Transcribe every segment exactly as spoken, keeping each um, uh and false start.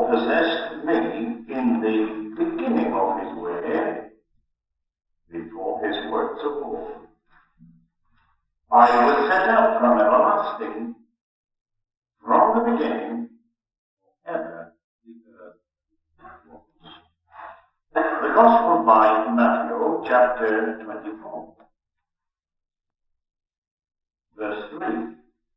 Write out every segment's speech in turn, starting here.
possessed me in the beginning of his way, before his works of old. I was set up from everlasting, from the beginning, ever the earth was. The Gospel by Matthew, chapter twenty-four, verse three.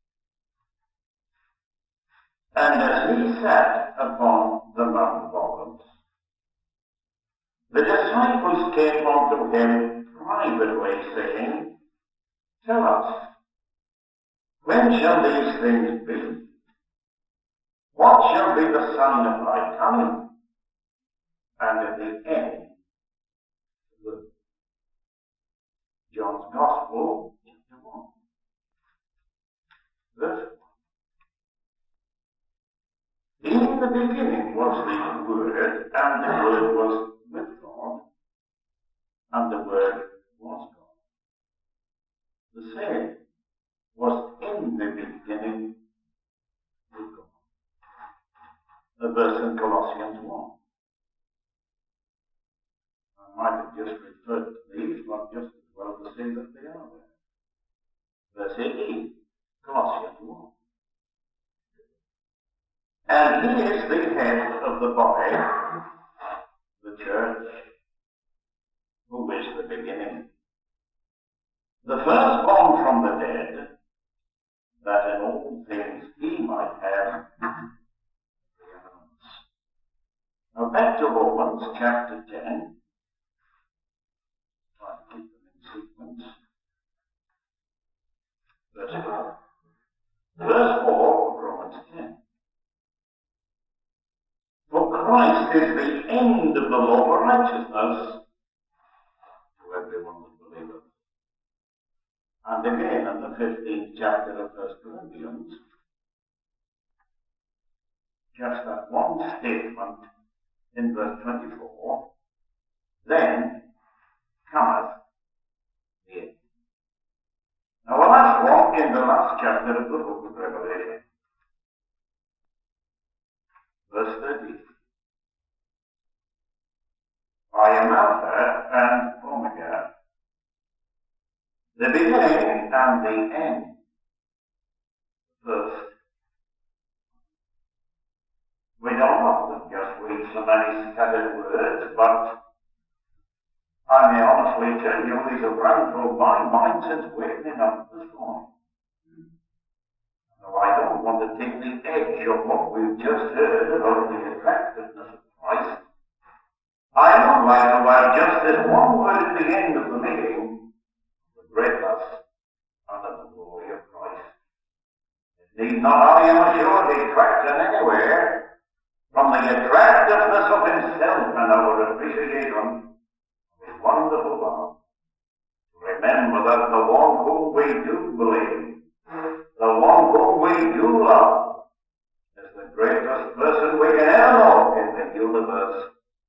And as he sat upon the Mount of Olives, the disciples came unto him privately, saying, Tell us, when shall these things be? What shall be the sign of thy coming, and of the end of the world? John's Gospel, chapter one, verse one. In the beginning was the Word, and the Word was with God, and the Word was God. The same was in the beginning with God. A verse in Colossians one. I might have just referred to these, but just as well to say that they are there. Verse eighteen, Colossians one. And he is the head of the body, the church, who is the beginning, the firstborn from the dead, that in all things he might have preeminence. Now back to Romans chapter ten. Try to keep them in sequence. Verse four. Verse four of Romans ten. For Christ is the end of the law for righteousness to everyone that believeth. And again in the fifteenth chapter of First Corinthians, just that one statement in verse twenty-four, then cometh the end. Now the last one in the last chapter of the book of Revelation, verse thirteen. I am Alpha and Omega, the beginning and the end. First, we don't often just read so many scattered words, but I may honestly tell you these have run through my mind since waking up this morning. Now, I don't want to take the edge of what we've just heard about the attractiveness of Christ. I would like to add just this one word at the end of the meeting, the greatness and of the glory of Christ. It need not, I am assured, detract in anywhere from the attractiveness of himself and our appreciation of his wonderful love. Remember that the one whom we do believe, the one whom we do love, is the greatest person we can ever know in the universe.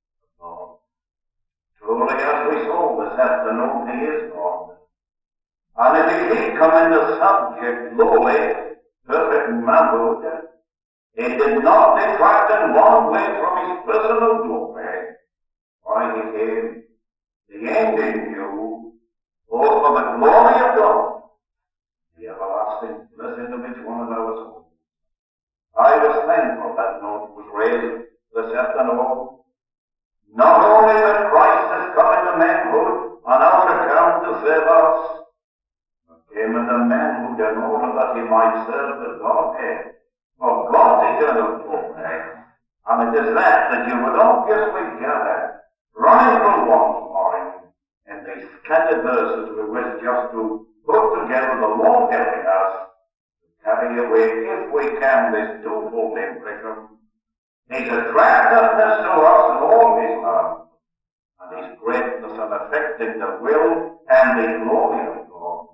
Truly, as we saw this afternoon, he is God. And if he did come in the subject lowly, perfect manhood, he did not detract in one way from his personal glory. Why, he came, the end in view, both for the glory of God, the everlasting blessing of each one of our souls. I was thankful that note was raised this afternoon. Not only that Christ has come into manhood on our account to save us, but came into manhood in order that he might serve the Godhead for God's eternal glory. And it is that that you would obviously gather, running from once more in these scattered verses we wish just to put together the Lord helping us to carry away, if we can, this twofold impression. His attractiveness to us and all his love, and his greatness in affecting the will and the glory of God.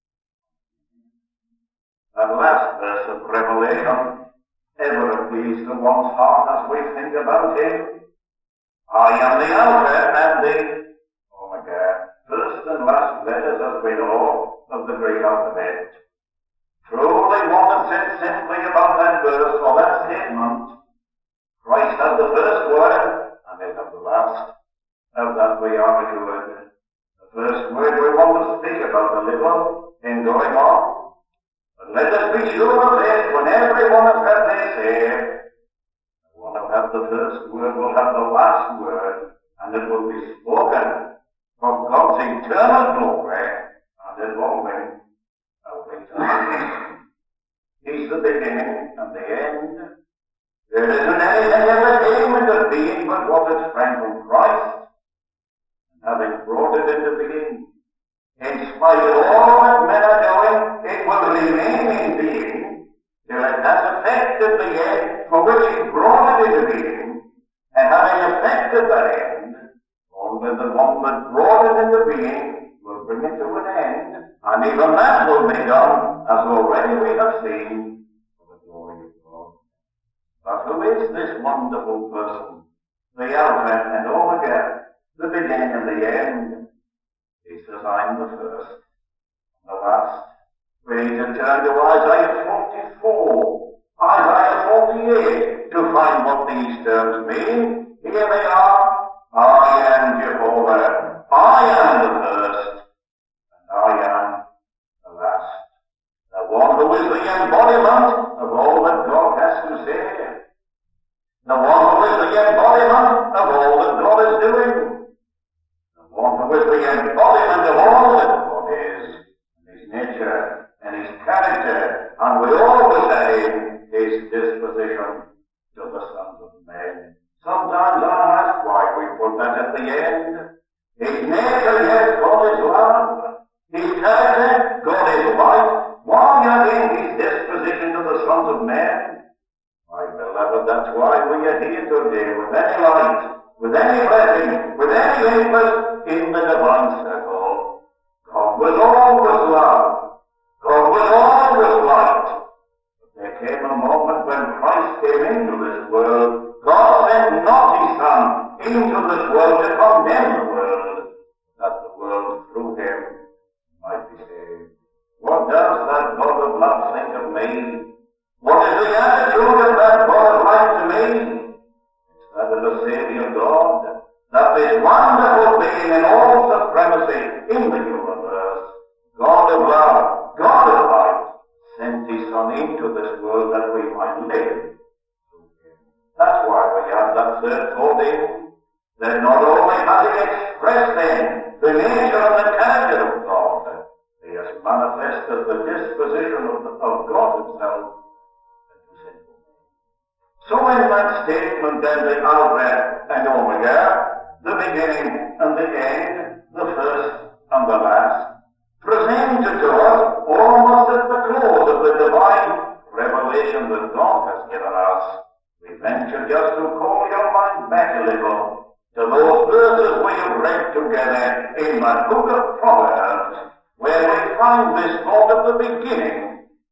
That last verse of Revelation ever appeals to one's heart as we think about him. I am the Alpha and the Omega, first and last letters, as we know, of the great alphabet. Truly, what is said simply about that verse or that statement, Christ has the first word, and he'll have the last. Of that we are assured. The first word we want to speak about a little in going on. But let us be sure of this, when everyone has had their say, the one who has the first word will have the last word, and it will be spoken from God's eternal glory and evolving of eternity. He's the beginning and the end. There isn't anything ever came into being but what is sprang from Christ. Having brought it into being, in spite of all that men are doing, it will remain in being till it has effected the end for which he brought it into being, and having effected that end, only the one that brought it into being will bring it to an end, and even that will be done, as already we have seen, for the glory of God. But who is this wonderful person, the Alpha and Omega, the beginning and the end? He says, I'm the first, the last. We need to turn to Isaiah forty-four, Isaiah forty-eight, to find what these terms mean. Here they are. I am Jehovah. I am the first, and I am the last. The one who is the embodiment of all that God has to say. The one who is the embodiment of all that God is doing. One who is the embodiment of all that God is, and his nature, and his character, and we always say his disposition to the sons of men. Sometimes I ask why we put that at the end. His nature, yes, God is love. His character, God is light. Why again his disposition to the sons of men? My beloved, that's why we are here today with any light, with any blessing, with any interest in the divine circle. God was always love. God was always light. But there came a moment when Christ came into this world. God sent not his Son into this world to condemn the world, that the world through him might be saved. What does that God of love think of me? What is the attitude of that God of life to me? It's that of the Savior God, that this wonderful being in all supremacy in the universe, God of love, God of light, sent his Son into this world that we might live through him. That's why we have that third thought in, that not only has he expressed then the nature and the character of God, he has manifested the disposition of, the, of God himself. So in that statement then, the Alpha and Omega, the beginning and the end, the first and the last, presented to us almost at the close of the divine revelation that God has given us. We venture just to call your mind back a little to those verses we have read together in that book of Proverbs, where we find this thought of the beginning.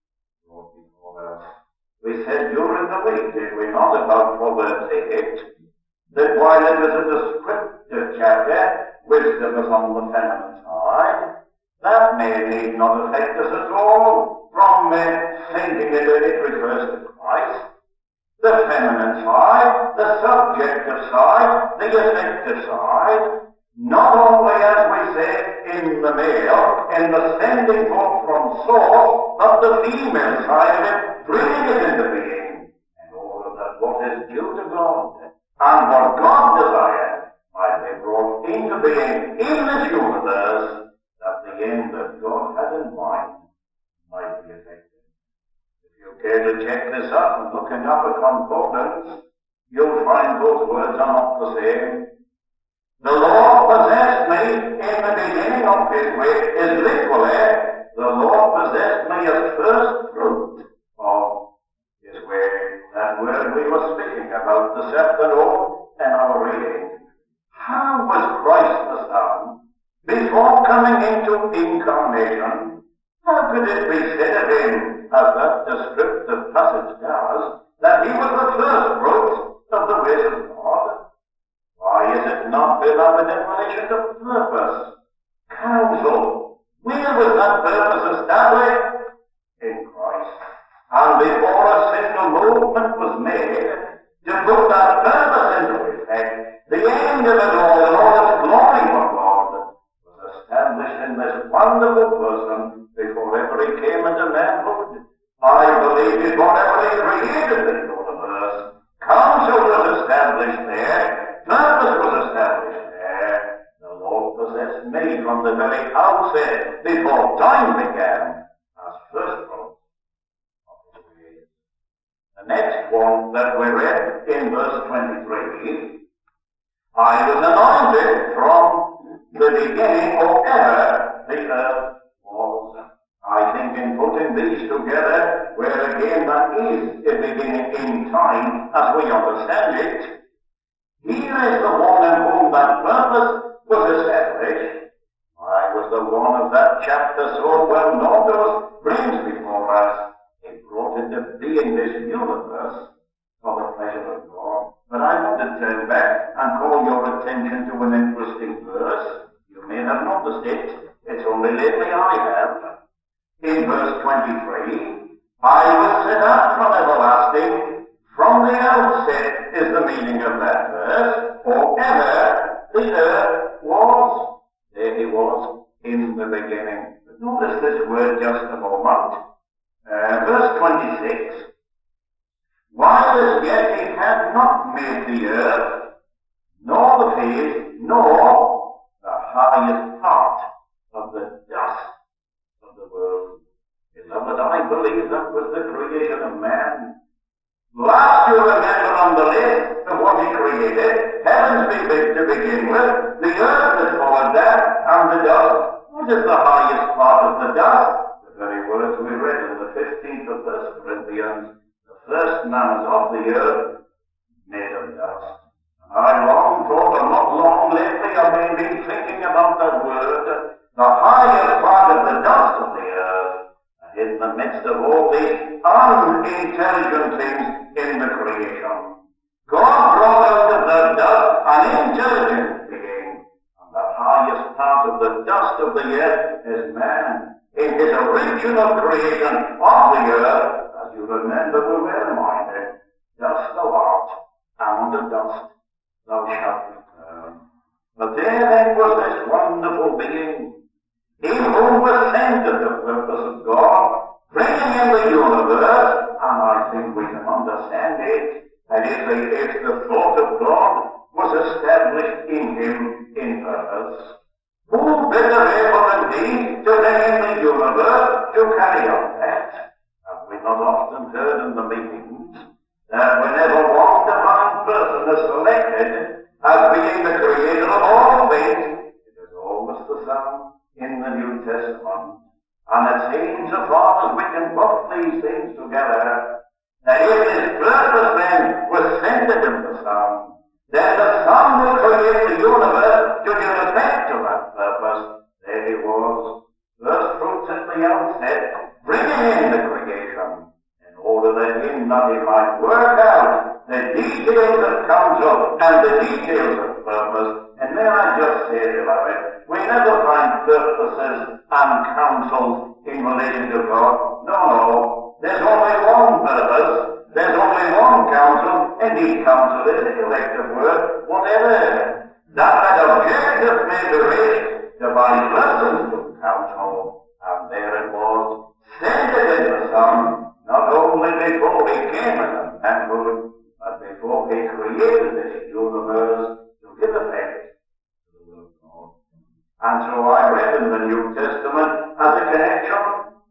We said during the week, did we not, about Proverbs eight, that while it is a descriptive chapter, wisdom is on the feminine side, that may need not affect us at all from uh, thinking that it refers to Christ. The feminine side, the subjective side, the affective side, not only, as we say, in the male, in the sending forth from source, but the female side of it, bringing it into being, and all of that what is due to God, and what God desired, might be brought into being in this universe, that the end that God had in mind might be effected. If you care to check this up and looking up a concordance, you'll find those words are not the same. The Lord possessed me in the beginning of his way is literally, the Lord possessed me as first fruit of his way. That word we were speaking about this afternoon in our reading. How was Christ the Son, before coming into incarnation, how could it be said of him, as that descriptive passage does, that he was the first fruit of the ways of God? Why is it not, beloved, in relation to purpose, counsel? Where was that purpose established? In Christ. And before a single movement was made to put that purpose into effect, the end of it all and all its glory for God was established in this wonderful person before ever he came into manhood. I believe before ever he created the universe, counsel was established there, purpose was established there. The Lord possessed me from the very outset, before time began, as first fruits of his ways. The next one that we read in verse twenty-three, I was anointed from the beginning or ever the earth was. I think in putting these together, where again that is a beginning in time as we understand it, here is the one in whom that purpose was established. I was the one of that chapter so well known to us, brings before us. It brought into being this universe for the pleasure of God. But I want to turn back and call your attention to an interesting verse. You may have noticed it. It's only lately I have. In verse twenty-three, I was set up from everlasting. From the outset is the meaning of that verse. For ever the earth was. There he was in the beginning. But notice this word just a moment. Uh, verse twenty-six. While as yet he had not made the earth, nor the face, nor the highest part of the dust of the world. Beloved, I believe that was the creation of man. Last you remember on the list of what he created, heavens be big to begin with, the earth is full of that, and the dust. What is the highest part of the dust? The very words we read in the fifteenth of First Corinthians. The first man is of the earth, made of dust. I long for, but not long lately, I've been thinking about that word, the highest part of the dust of the earth. In the midst of all these unintelligent things in the creation, God brought out of the dust an intelligent being, and the highest part of the dust of the earth is man. In his original creation of the earth, as you remember, we were reminded, dust thou art, and unto dust thou shalt return. But there then was this wonderful being, in whom was centered the purpose of God, bringing in the universe, and I think we can understand it, that if the, if the thought of God was established in him in purpose, who better able than he to bring in the universe to carry out that? Have we not often heard in the meetings that whenever one divine person is selected as being the creator of all things, it is always the Son in the New Testament. And it seems as far as we can put these things together, that if his purpose then was centered in the Son, then the Son will create the universe to give effect to that purpose. There he was, first fruits at the outset, bringing in the creation, in order that in that he might work out the details of counsel and the details of purpose. And may I just say, beloved, we never find purposes and counsels in relation to God. No, no. There's only one purpose. There's only one counsel. Indeed, counsel is a collective word, whatever. That that objective may be raised to by persons to counsel. And there it was, centered in the Son, not only before he came into manhood, but before he created this universe to give effect to the will of God. And so I read in the New Testament as a connection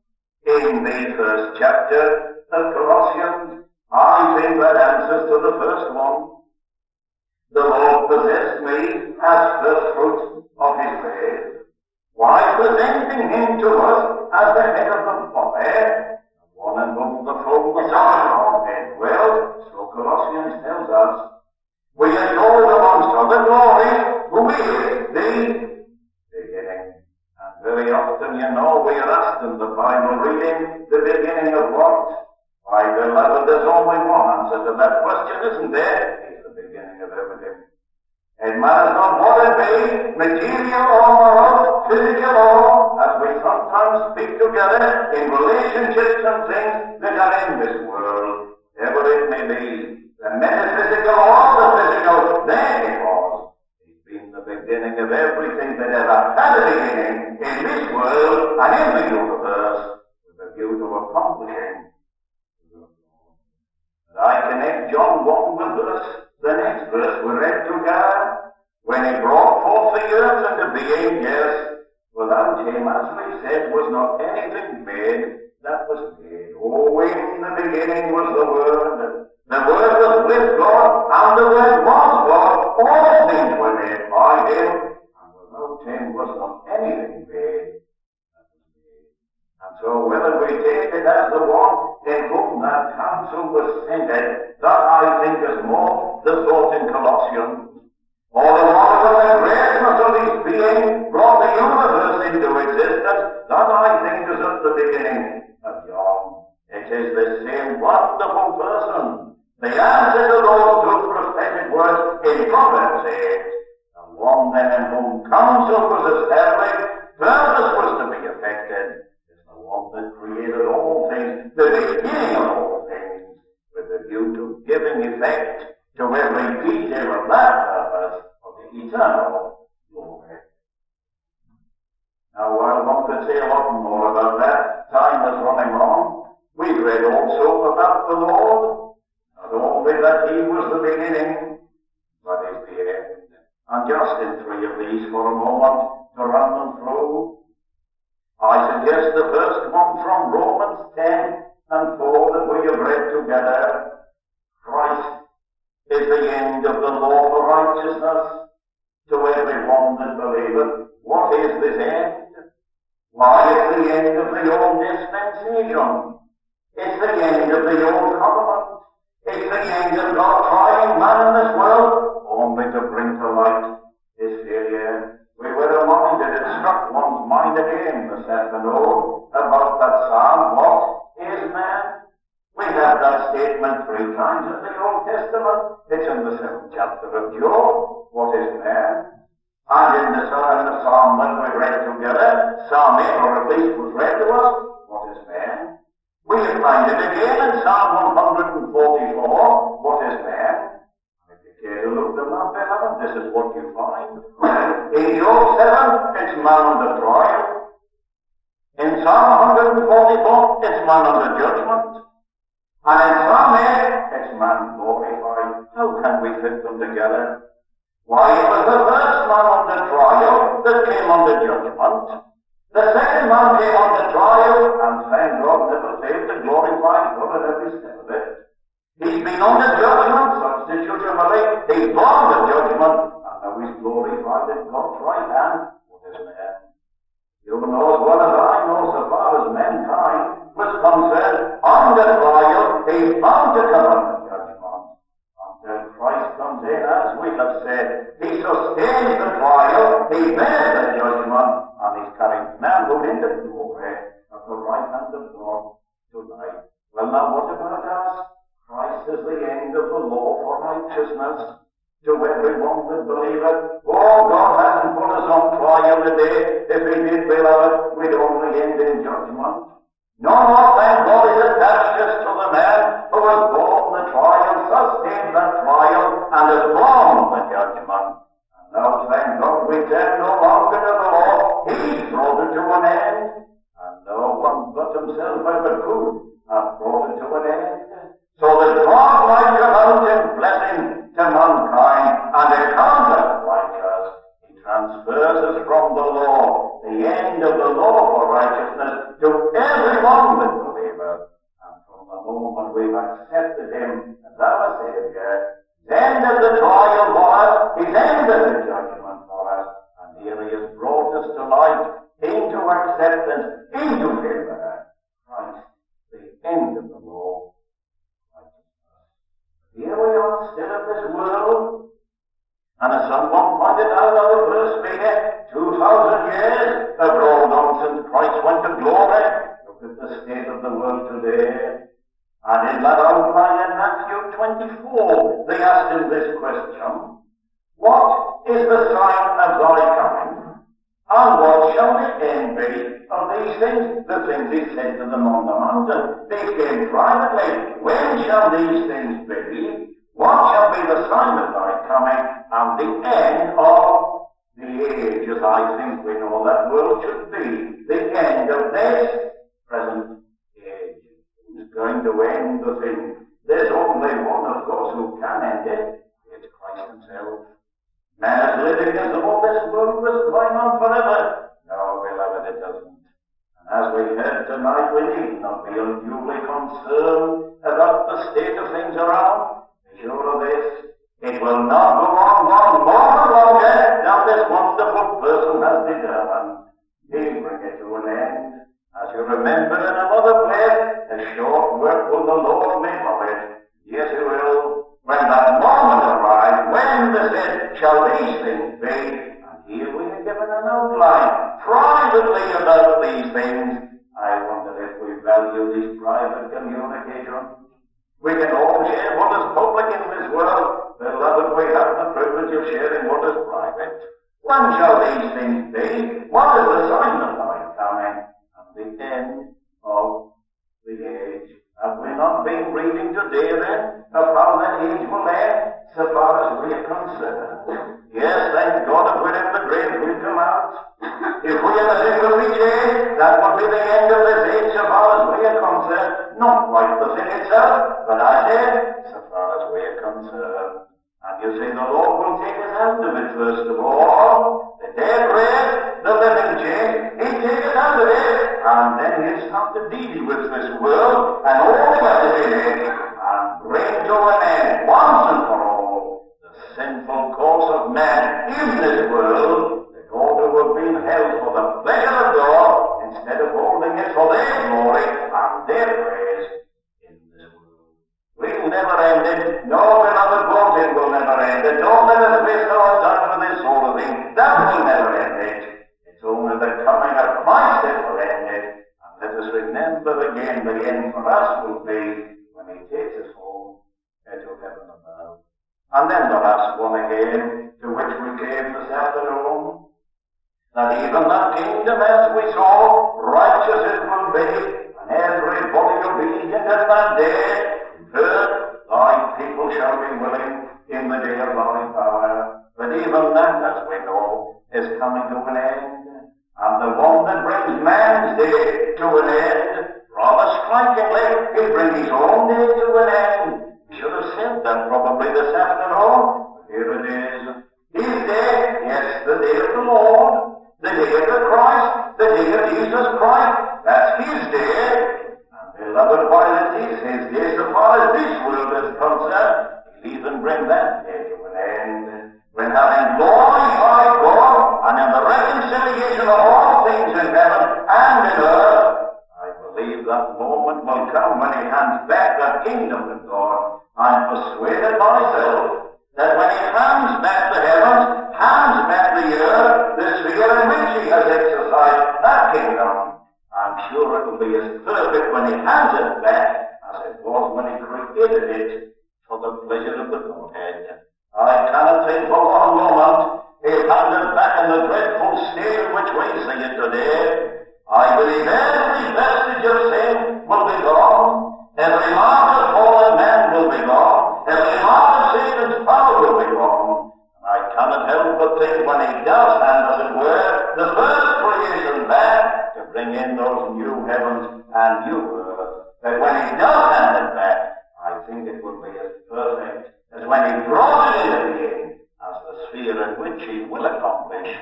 in the first chapter of Colossians. I think that answers to the first one. The Lord possessed me as first fruits of his ways, while presenting him to us as the head of the body, one in whom the fullness of the Godhead dwells. So Colossians tells us, we are told amongst other glories, who is the beginning. And very often, you know, we are asked in the Bible reading, the beginning of what? Why, beloved, there's only one answer to that question, isn't there? It's the beginning of everything. It matters not what it be, material or moral, physical or, as we sometimes speak together, in relationships and things that are in this world. Ever it may be, the metaphysical or the physical, there it was. He's been the beginning of everything that ever had a beginning in this world and in the universe with a view to accomplishing. And I connect John one with verse, the next verse we read together. When he brought forth the earth into being, yes, without him, as we said, was not anything made that was made. Oh, in the beginning was the Word. The Word was with God, and the Word was God. All things were made by him, and without him was not anything made that was made. And so whether we take it as the one in whom that counsel was centered, that I think is more the thought in Colossians, or the one with the greatness of his being brought the universe into existence, that I think is at the beginning of John. It is the same wonderful person, the answer to those two prophetic words in Proverbs eight, the one then in whom counsel was established, purpose was to be effected, is the one that created all things, the beginning of all things, with a view to giving effect to every detail of that purpose of the eternal glory. Now, while one could say a lot more about that, time is running on. We've read also about the Lord, not only that he was the beginning, but is the end. And just in three of these for a moment to run them through, I suggest the first one from Romans ten and four that we have read together. Christ is the end of the law for righteousness to every one that believeth. What is this end? Why, it's the end of the old dispensation. It's the end of the old covenant. It's the end of God trying man in this world, only to bring to light his failure. We were reminded, it struck one's mind again this afternoon, about that psalm, what is man? We have that statement three times in the Old Testament. It's in the seventh chapter of Job. What is man? And in the, in the psalm that we read together, Psalm eight, or at least was read to us, what is man? We find it again in Psalm one forty-four, what is man? If you care to look them up, beloved, this is what you find. In Job seven, it's man under trial. In Psalm one forty-four, it's man under judgment. And in Psalm eight, it's man glorified. How can we fit them together? Why, it was the first man under trial that came under judgment. The second man came under trial, and thank God never failed to glorify God at every step of it. He's been under judgment, substitutionally. He's gone under judgment, and now he's glorified at God's right hand. What is man? You know as well as I know, so far as mankind was concerned, under trial, he's bound to come under judgment. Until Christ comes in, as we have said, he sustains the trial, he bears the judgment, and he's carrying manhood into glory at the right hand of God tonight. Well, now what about us? Christ is the end of the law for righteousness to everyone that believeth. Oh, God hasn't put us on trial today. If he did, beloved, we'd only end in judgment. No more, thank God, is attached us to the man who has borne the trial, sustained that trial, and has borne the judgment. And now, thank God, we turn no longer to the law. He's brought it to an end, and no one but himself ever could have brought it to an end. So that God might come out in blessing to mankind and account us righteous, he transfers us from the law, the end of the law for righteousness, to everyone that believeth. And from the moment we've accepted him as our Savior, he's ended the trial for us, he's ended the judgment for us, and here he has brought us to light, into acceptance, into favor. Christ, the end of the law. Here we are, still in this world, and as someone pointed out on the first meeting, two thousand years have rolled on since Christ went to glory. Look at the state of the world today. And in that outline in Matthew twenty-four, they asked him this question: what is the sign of thy coming? And what shall the end be of these things? The things he said to them on the mountain. They came privately. When shall these things be? What shall be the sign of thy coming and the end of the age, as I think we know that world should be, the end of this present age. Who's going to end the thing? There's only one, of course, who can end it. It's Christ himself. Man is living as though this world was going on forever. No, beloved, it doesn't. And as we heard tonight, we need not be unduly concerned about the state of things around. Be sure of this. It will not go on one more longer than this wonderful person has determined. He'll bring it to an end. As you remember in another place, a short work will the Lord make of it. Yes, he will. When that moment arrives, when the said, shall these things be? And here we are given an outline privately about these things. I wonder if we value these private communications. We can all share what is public in this world. Beloved, we have the privilege of sharing what is private. When shall these things be? What is the sign of thy coming? And the end of the age. Have we not been reading today then of how that age will end, so far as we are concerned? Yes, thank God, if we're in the grave, we'll come out. If we are the single reach age, that will be the end of this age, so far as we are concerned. Not quite the thing itself, but I said, so far as we are concerned. And you see, the Lord will take us out of it first of all. The dead raised, the living changed, He'll take us out of it, and then He'll start to deal with this world and all that is in it, and bring to an end, once and for all, the sinful course of man in this world, in order to have been held for the pleasure of God, instead of holding it for their glory and their praise in this world. We'll never end it. No, beloved, voting will never end it. Don't let us waste our time with this sort of thing. That will never end it. It's only the coming of Christ that will end it. And let us remember again, the end for us will be when He takes us home into heaven above. And then the last one again, to which we came this afternoon, that even that kingdom, as we saw, righteous it will be, and everybody obedient at that day. Heard, thy people shall be willing in the day of thy power. But even that, as we know, is coming to an end. And the one that brings man's day to an end, rather strikingly, he'll bring his own day to an end. We should have said that probably this afternoon. Here it is. His day, yes, the day of the Lord, the day of the Christ, the day of Jesus Christ. That's His day. Beloved, while it is His day, so far as this world is concerned, He'll even bring that day to an end. When having glorified God, and in the reconciliation of all things in heaven and in earth, I believe that moment will come when He hands back that kingdom to God. I'm persuaded myself that when He hands back the heavens, hands back the earth, the sphere in which He has exercised that kingdom, I'm sure it will be as perfect when He hands it back as it was when He created it for the pleasure of the Godhead. I cannot think for one moment He'll hand it back in the dreadful state in which we see it today. I believe every vestige of sin will be gone. Every mark of fallen man will be gone. Every mark of Satan's power will be gone. I cannot help but think when He does hand, as it were, the first creation back, to bring in those new heavens and new earth, that when He does hand it back, I think it will be as perfect as when He brought it into being, as the sphere in which He will accomplish.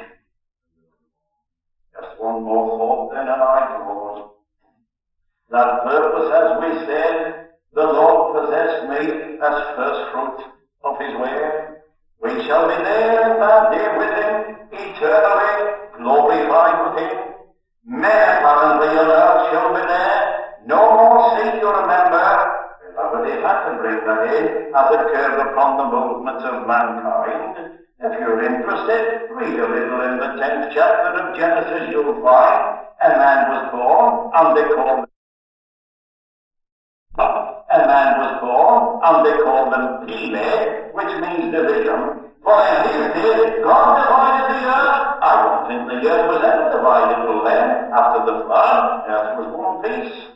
Just one more thought then, and I close. That purpose, as we said, the Lord possessed me as first fruit of His way. We shall be there in that day with Him, eternally glorified with Him. Men apparently on earth shall be there. No more sea, you remember. Beloved, He had to bring that in as it occurred upon the movements of mankind. If you're interested, read a little in the tenth chapter of Genesis, you'll find a man was born, and they called him a man was born, and they called him Peleg, which means division. For in His day, God divided the earth. I don't think the earth was ever divided till then. After the flood, earth was one piece.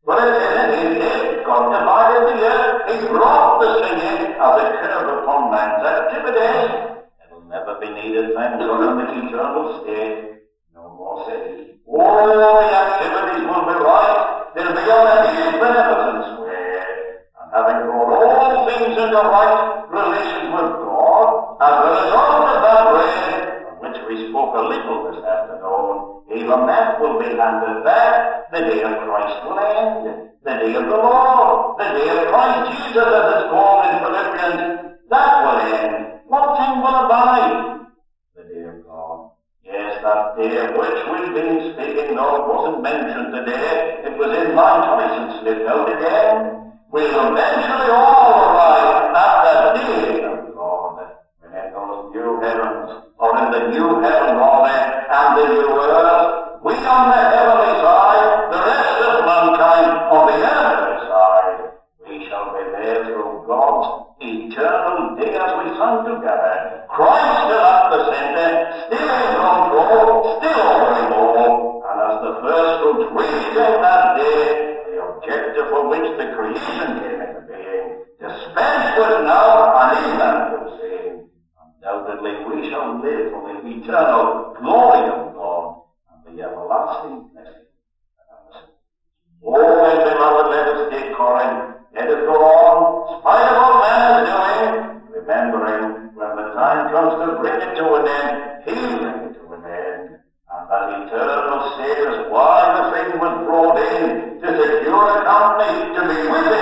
But it isn't. He did. God divided the earth. He brought the singing as a curb upon man's activities. It'll never be needed, thank God, in the eternal state. No more, said he. All the activities will be right. They'll be on his beneficence way. And having brought all things into right relations with God, as a result of that rain, on which we spoke a little this afternoon, even that will be handed back. The day of Christ will end. The day of the Lord. The day of Christ Jesus, as it's called in Philippians, that will end. What thing will abide? The day of God. Yes, that day of which we've been speaking, though it wasn't mentioned today. It was in my choice and slipped out again. We'll eventually all arrive at that day of God. When in those new heavens, or in the new heaven, rather, and the new earth, we on the heavenly side, the rest of mankind on the earthly side, we shall be there through God's eternal day as we sung together. Christ still at the center, still in control, still over all, and as the first fruits reached in that day, the objective for which the creation came into being, dispensed with now and even to see. Undoubtedly we shall live for the eternal glory of God and the everlasting blessing. Oh, my beloved, let us take courage. Let us go on, spite of what man is doing, remembering when the time comes to bring it to an end, he'll bring it to an end. And that eternal state is why the thing was brought in, to secure a company, to be with